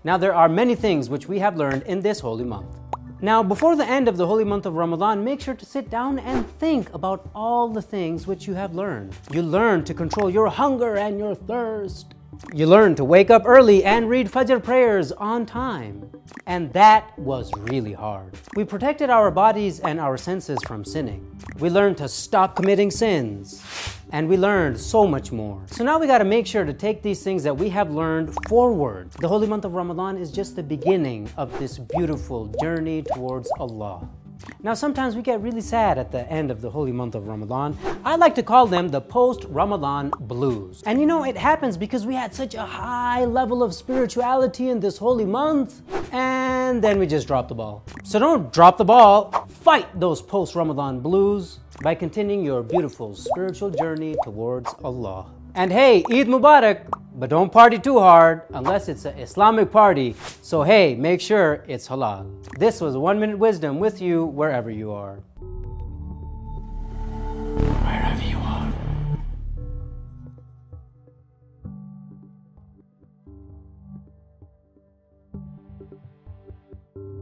Now, there are many things which we have learned in this holy month. Now, before the end of the holy month of Ramadan, make sure to sit down and think about all the things which you have learned. You learn to control your hunger and your thirst. You learn to wake up early and read Fajr prayers on time. And that was really hard. We protected our bodies and our senses from sinning. We learned to stop committing sins. And we learned so much more. So now we got to make sure to take these things that we have learned forward. The holy month of Ramadan is just the beginning of this beautiful journey towards Allah. Now, sometimes we get really sad at the end of the holy month of Ramadan. I like to call them the post-Ramadan blues. And you know, it happens because we had such a high level of spirituality in this holy month, and then we just dropped the ball. So don't drop the ball. Fight those post-Ramadan blues by continuing your beautiful spiritual journey towards Allah. And hey, Eid Mubarak, but don't party too hard unless it's an Islamic party. So hey, make sure it's halal. This was 1 Minute Wisdom with you wherever you are.